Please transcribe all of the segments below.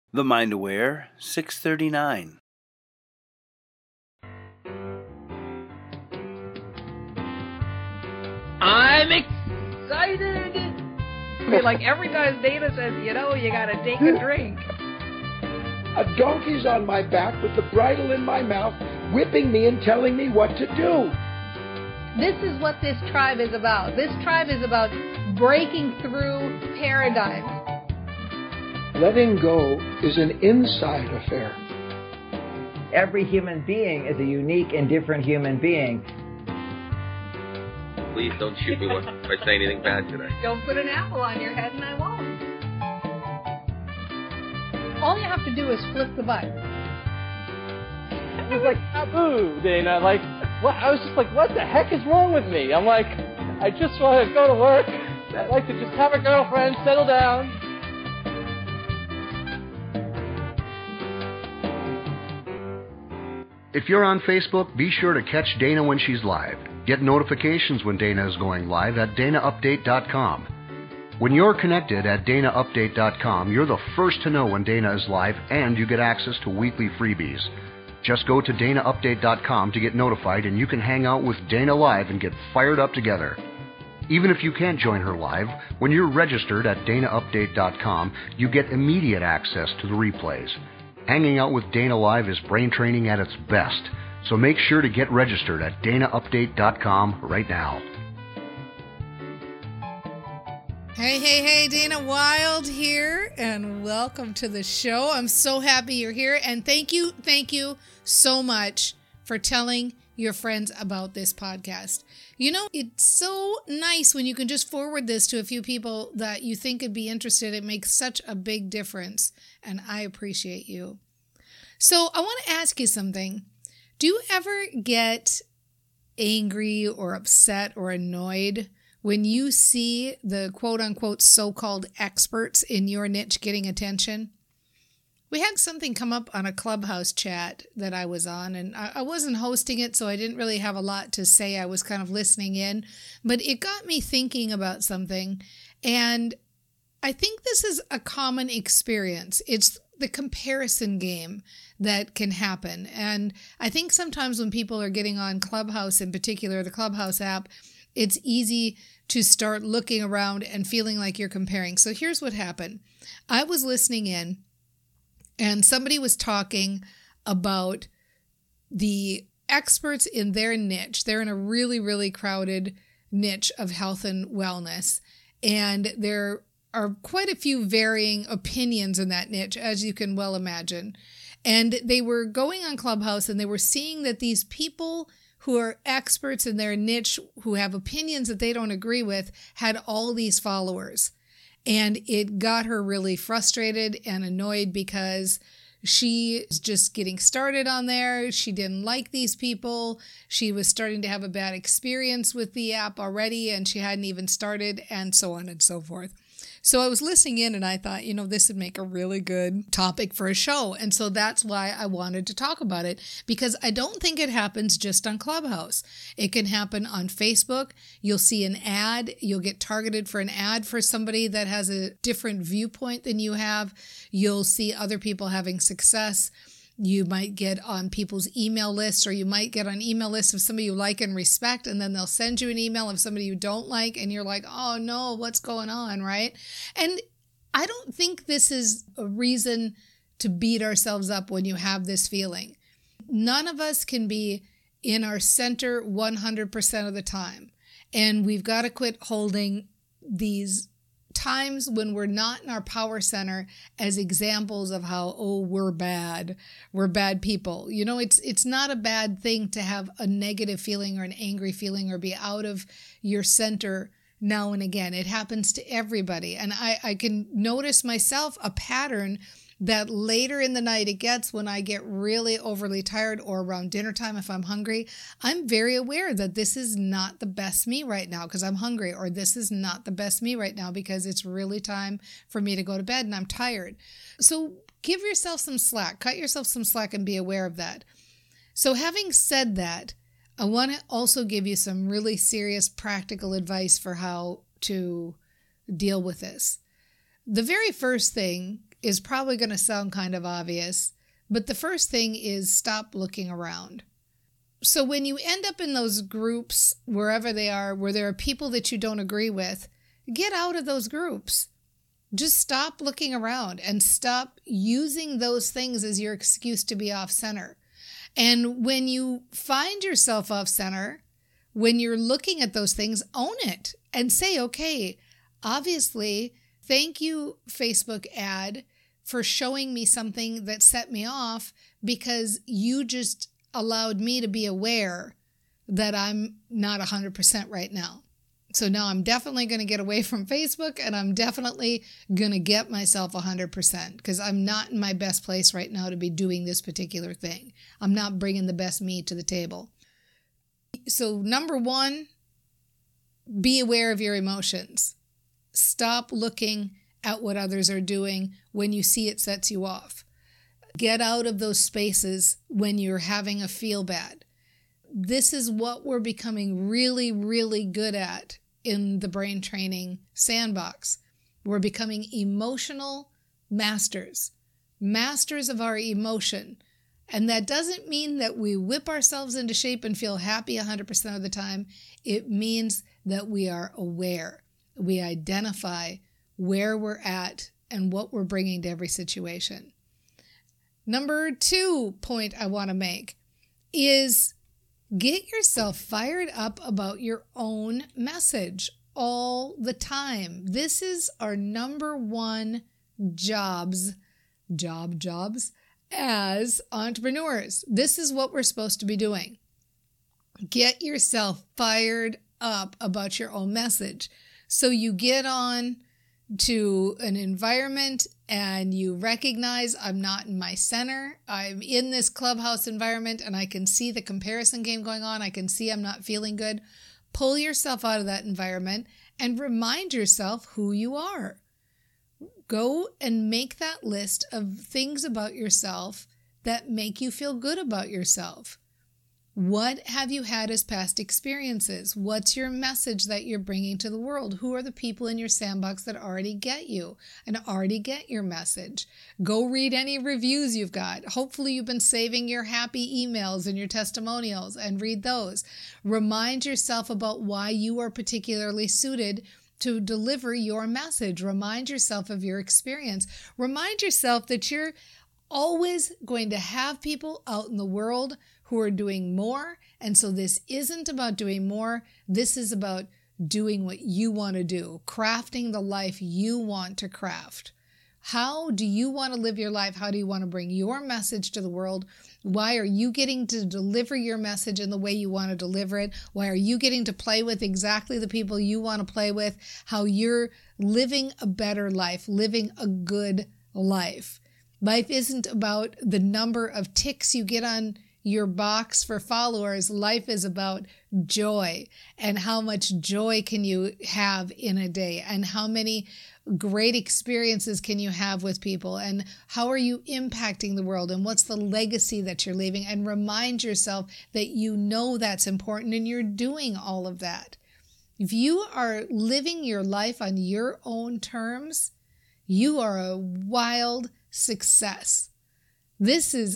The Mind Aware 639. I'm excited! I mean, like every time Dana says, you gotta take a drink. A donkey's on my back with the bridle in my mouth, whipping me and telling me what to do. This is what this tribe is about. This tribe is about breaking through paradigms. Letting go is an inside affair. Every human being is a unique and different human being. Please don't shoot me by saying anything bad today. Don't put an apple on your head and I won't. All you have to do is flip the button. It was like taboo, Dana. Like, what? I was just like, what the heck is wrong with me? I'm like, I just want to go to work. I'd like to just have a girlfriend, settle down. If you're on Facebook, be sure to catch Dana when she's live. Get notifications when Dana is going live at DanaUpdate.com. When you're connected at DanaUpdate.com, you're the first to know when Dana is live, and you get access to weekly freebies. Just go to DanaUpdate.com to get notified, and you can hang out with Dana live and get fired up together. Even if you can't join her live, when you're registered at DanaUpdate.com, you get immediate access to the replays. Hanging out with Dana live is brain training at its best, so make sure to get registered at DanaUpdate.com right now. Hey, Dana Wilde here, and welcome to the show. I'm so happy you're here, and thank you so much for telling your friends about this podcast. It's so nice when you can just forward this to a few people that you think would be interested. It makes such a big difference, and I appreciate you. So I want to ask you something. Do you ever get angry or upset or annoyed when you see the quote-unquote so-called experts in your niche getting attention? We had something come up on a Clubhouse chat that I was on, and I wasn't hosting it, so I didn't really have a lot to say. I was kind of listening in, but it got me thinking about something, and I think this is a common experience. It's the comparison game that can happen, and I think sometimes when people are getting on Clubhouse, in particular the Clubhouse app, it's easy to start looking around and feeling like you're comparing. So here's what happened. I was listening in, and somebody was talking about the experts in their niche. They're in a really, really crowded niche of health and wellness. And there are quite a few varying opinions in that niche, as you can well imagine. And they were going on Clubhouse and they were seeing that these people who are experts in their niche, who have opinions that they don't agree with, had all these followers. And it got her really frustrated and annoyed because she was just getting started on there. She didn't like these people. She was starting to have a bad experience with the app already, and she hadn't even started, and so on and so forth. So I was listening in and I thought, this would make a really good topic for a show. And so that's why I wanted to talk about it, because I don't think it happens just on Clubhouse. It can happen on Facebook. You'll see an ad. You'll get targeted for an ad for somebody that has a different viewpoint than you have. You'll see other people having success. You might get on people's email lists, or you might get on email lists of somebody you like and respect, and then they'll send you an email of somebody you don't like, and you're like, oh no, what's going on, right? And I don't think this is a reason to beat ourselves up when you have this feeling. None of us can be in our center 100% of the time, and we've got to quit holding these times when we're not in our power center as examples of how, we're bad people. It's not a bad thing to have a negative feeling or an angry feeling or be out of your center now and again. It happens to everybody. And I can notice myself a pattern that later in the night it gets when I get really overly tired, or around dinner time if I'm hungry. I'm very aware that this is not the best me right now because I'm hungry, or this is not the best me right now because it's really time for me to go to bed and I'm tired. So give yourself some slack, cut yourself some slack, and be aware of that. So having said that, I want to also give you some really serious practical advice for how to deal with this. The very first thing is probably going to sound kind of obvious, but the first thing is stop looking around. So when you end up in those groups, wherever they are, where there are people that you don't agree with, get out of those groups. Just stop looking around and stop using those things as your excuse to be off center. And when you find yourself off center, when you're looking at those things, own it and say, okay, obviously, thank you, Facebook ad, for showing me something that set me off, because you just allowed me to be aware that I'm not 100% right now. So now I'm definitely going to get away from Facebook, and I'm definitely going to get myself 100%, because I'm not in my best place right now to be doing this particular thing. I'm not bringing the best me to the table. So number one, be aware of your emotions. Stop looking at what others are doing when you see it sets you off. Get out of those spaces when you're having a feel bad. This is what we're becoming really, really good at in the brain training sandbox. We're becoming emotional masters of our emotion. And that doesn't mean that we whip ourselves into shape and feel happy 100% of the time. It means that we are aware. We identify where we're at and what we're bringing to every situation. Number 2 point I want to make is get yourself fired up about your own message all the time. This is our number one jobs as entrepreneurs. This is what we're supposed to be doing. Get yourself fired up about your own message. So you get on to an environment and you recognize, I'm not in my center. I'm in this clubhouse environment and I can see the comparison game going on. I can see I'm not feeling good. Pull yourself out of that environment and remind yourself who you are. Go and make that list of things about yourself that make you feel good about yourself. What have you had as past experiences? What's your message that you're bringing to the world? Who are the people in your sandbox that already get you and already get your message? Go read any reviews you've got. Hopefully you've been saving your happy emails and your testimonials, and read those. Remind yourself about why you are particularly suited to deliver your message. Remind yourself of your experience. Remind yourself that you're always going to have people out in the world who are doing more. And so this isn't about doing more. This is about doing what you want to do, crafting the life you want to craft. How do you want to live your life? How do you want to bring your message to the world? Why are you getting to deliver your message in the way you want to deliver it? Why are you getting to play with exactly the people you want to play with? How you're living a better life, living a good life. Life isn't about the number of ticks you get on your box for followers. Life is about joy, and how much joy can you have in a day, and how many great experiences can you have with people, and how are you impacting the world, and what's the legacy that you're leaving. And remind yourself that you know that's important and you're doing all of that. If you are living your life on your own terms, you are a wild success. This is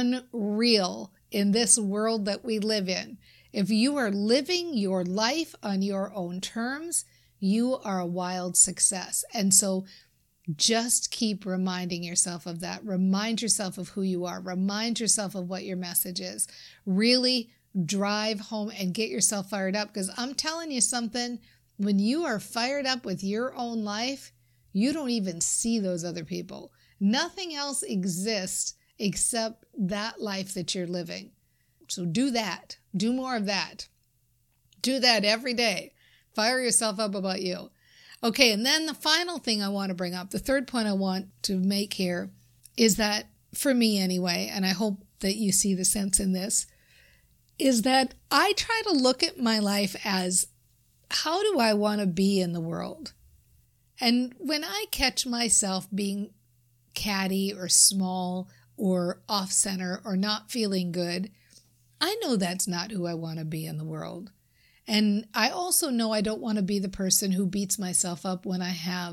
unreal in this world that we live in. If you are living your life on your own terms, you are a wild success. And so just keep reminding yourself of that. Remind yourself of who you are. Remind yourself of what your message is. Really drive home and get yourself fired up, because I'm telling you something, when you are fired up with your own life, you don't even see those other people. Nothing else exists except that life that you're living. So do that. Do more of that. Do that every day. Fire yourself up about you. Okay, and then the final thing I want to bring up, the third point I want to make here, is that, for me anyway, and I hope that you see the sense in this, is that I try to look at my life as, how do I want to be in the world? And when I catch myself being catty or small or off-center or not feeling good, I know that's not who I want to be in the world. And I also know I don't want to be the person who beats myself up when I have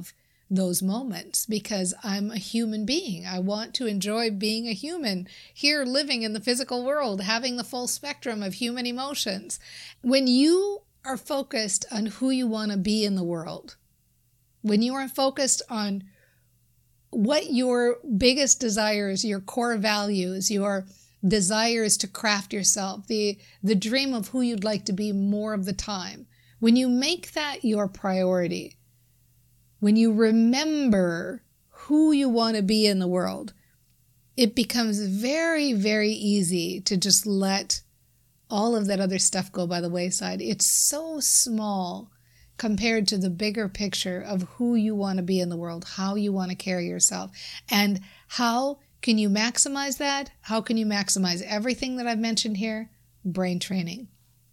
those moments because I'm a human being. I want to enjoy being a human here, living in the physical world, having the full spectrum of human emotions. When you are focused on who you want to be in the world, when you are focused on what your biggest desires, your core values, your desires to craft yourself, the dream of who you'd like to be more of the time, when you make that your priority, when you remember who you want to be in the world, it becomes very, very easy to just let all of that other stuff go by the wayside. It's so small compared to the bigger picture of who you want to be in the world, how you want to carry yourself. And how can you maximize that? How can you maximize everything that I've mentioned here? Brain training.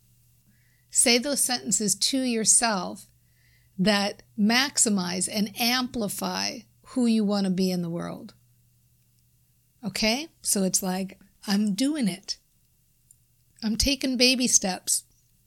Say those sentences to yourself that maximize and amplify who you want to be in the world. Okay? So it's like, I'm doing it. I'm taking baby steps.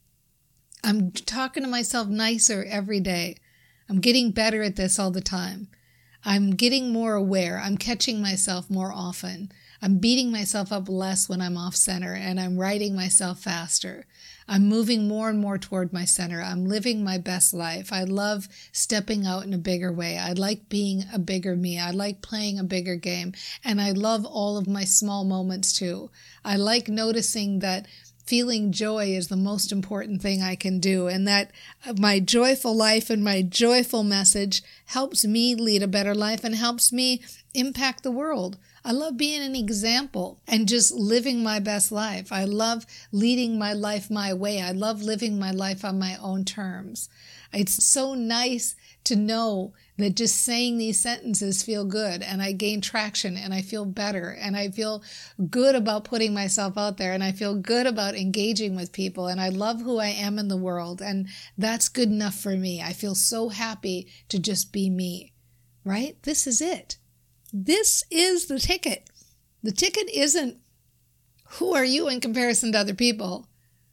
I'm talking to myself nicer every day. I'm getting better at this all the time. I'm getting more aware. I'm catching myself more often. I'm beating myself up less when I'm off center, and I'm righting myself faster. I'm moving more and more toward my center. I'm living my best life. I love stepping out in a bigger way. I like being a bigger me. I like playing a bigger game. And I love all of my small moments too. I like noticing that feeling joy is the most important thing I can do, and that my joyful life and my joyful message helps me lead a better life and helps me impact the world. I love being an example and just living my best life. I love leading my life my way. I love living my life on my own terms. It's so nice to know that just saying these sentences feel good, and I gain traction, and I feel better, and I feel good about putting myself out there, and I feel good about engaging with people, and I love who I am in the world, and that's good enough for me. I feel so happy to just be me, right? This is it. This is the ticket. The ticket isn't who are you in comparison to other people.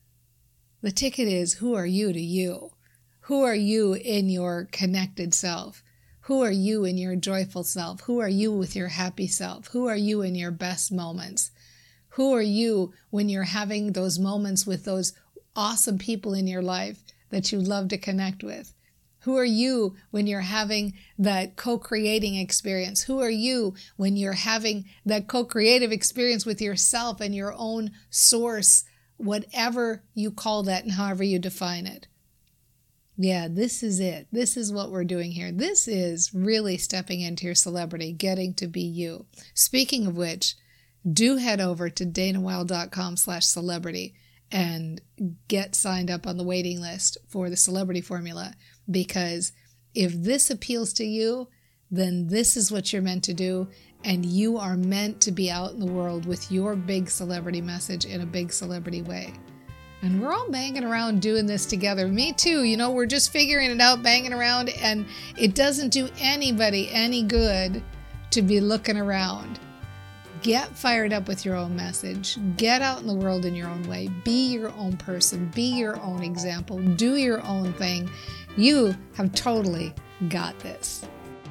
The ticket is who are you to you? Who are you in your connected self? Who are you in your joyful self? Who are you with your happy self? Who are you in your best moments? Who are you when you're having those moments with those awesome people in your life that you love to connect with? Who are you when you're having that co-creating experience? Who are you when you're having that co-creative experience with yourself and your own source, whatever you call that and however you define it? Yeah, this is it. This is what we're doing here. This is really stepping into your celebrity, getting to be you. Speaking of which, do head over to danawilde.com/celebrity and get signed up on the waiting list for the Celebrity Formula, because if this appeals to you, then this is what you're meant to do, and you are meant to be out in the world with your big celebrity message in a big celebrity way. And we're all banging around doing this together. Me too. You know, we're just figuring it out, banging around, and it doesn't do anybody any good to be looking around. Get fired up with your own message. Get out in the world in your own way. Be your own person. Be your own example. Do your own thing. You have totally got this.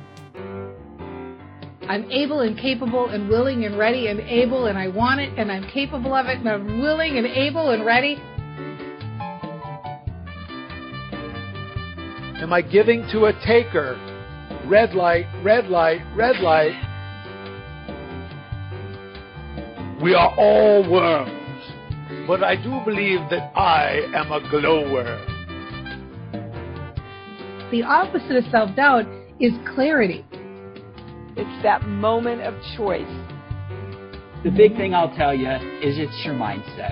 I'm able and capable and willing and ready and able, and I want it, and I'm capable of it, and I'm willing and able and ready. Am I giving to a taker? Red light, red light, red light. We are all worms, but I do believe that I am a glower. The opposite of self-doubt is clarity. It's that moment of choice. The big thing I'll tell you is it's your mindset.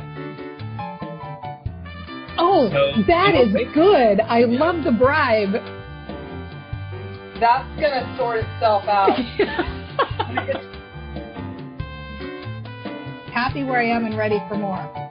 Oh, that is good. I love the bribe. That's going to sort itself out. Happy where I am and ready for more.